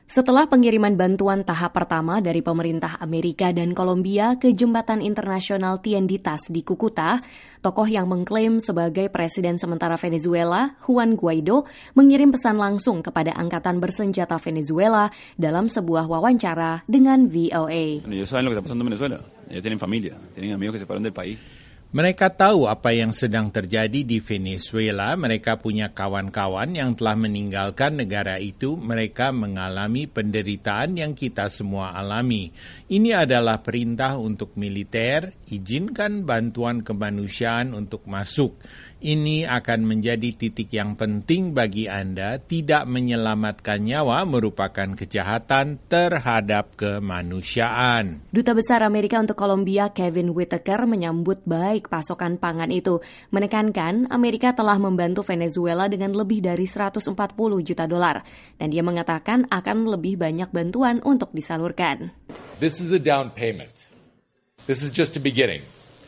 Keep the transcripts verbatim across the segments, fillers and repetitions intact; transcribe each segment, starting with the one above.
Setelah pengiriman bantuan tahap pertama dari pemerintah Amerika dan Kolombia ke jembatan internasional Tienditas di Kukuta, tokoh yang mengklaim sebagai presiden sementara Venezuela, Juan Guaido, mengirim pesan langsung kepada angkatan bersenjata Venezuela dalam sebuah wawancara dengan V O A. Ellos saben lo que está pasando en Venezuela. Ellos tienen familia, tienen amigos que se fueron del país. Mereka tahu apa yang sedang terjadi di Venezuela. Mereka punya kawan-kawan yang telah meninggalkan negara itu. Mereka mengalami penderitaan yang kita semua alami. Ini adalah perintah untuk militer. Izinkan bantuan kemanusiaan untuk masuk. Ini akan menjadi titik yang penting bagi Anda. Tidak menyelamatkan nyawa merupakan kejahatan terhadap kemanusiaan. Duta Besar Amerika untuk Kolombia Kevin Whitaker menyambut baik pasokan pangan itu. Menekankan Amerika telah membantu Venezuela dengan lebih dari seratus empat puluh juta dolar. Dan dia mengatakan akan lebih banyak bantuan untuk disalurkan. This is a down payment. This is just a beginning.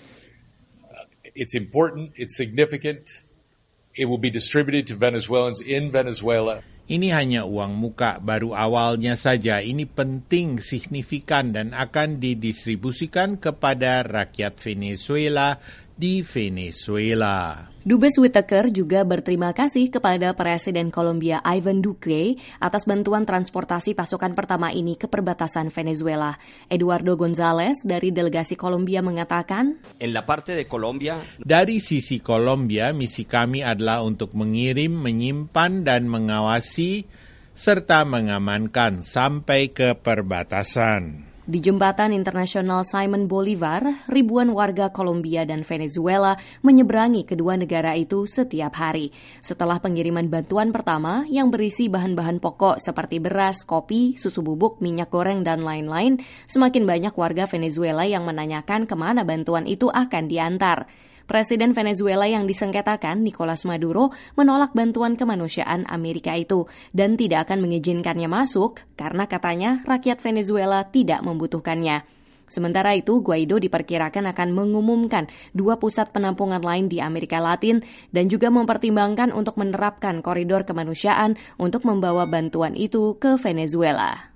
It's important, it's significant. It will be distributed to Venezuelans in Venezuela. Ini hanya uang muka, baru awalnya saja. Ini penting, signifikan, dan akan didistribusikan kepada rakyat Venezuela di Venezuela. Dubes Whitaker juga berterima kasih kepada Presiden Kolombia Ivan Duque atas bantuan transportasi pasukan pertama ini ke perbatasan Venezuela. Eduardo González dari delegasi Kolombia mengatakan, En la parte de Colombia, dari sisi Kolombia, misi kami adalah untuk mengirim, menyimpan, dan mengawasi serta mengamankan sampai ke perbatasan. Di jembatan internasional Simon Bolivar, ribuan warga Kolombia dan Venezuela menyeberangi kedua negara itu setiap hari. Setelah pengiriman bantuan pertama yang berisi bahan-bahan pokok seperti beras, kopi, susu bubuk, minyak goreng, dan lain-lain, semakin banyak warga Venezuela yang menanyakan kemana bantuan itu akan diantar. Presiden Venezuela yang disengketakan, Nicolas Maduro, menolak bantuan kemanusiaan Amerika itu dan tidak akan mengizinkannya masuk karena katanya rakyat Venezuela tidak membutuhkannya. Sementara itu, Guaido diperkirakan akan mengumumkan dua pusat penampungan lain di Amerika Latin dan juga mempertimbangkan untuk menerapkan koridor kemanusiaan untuk membawa bantuan itu ke Venezuela.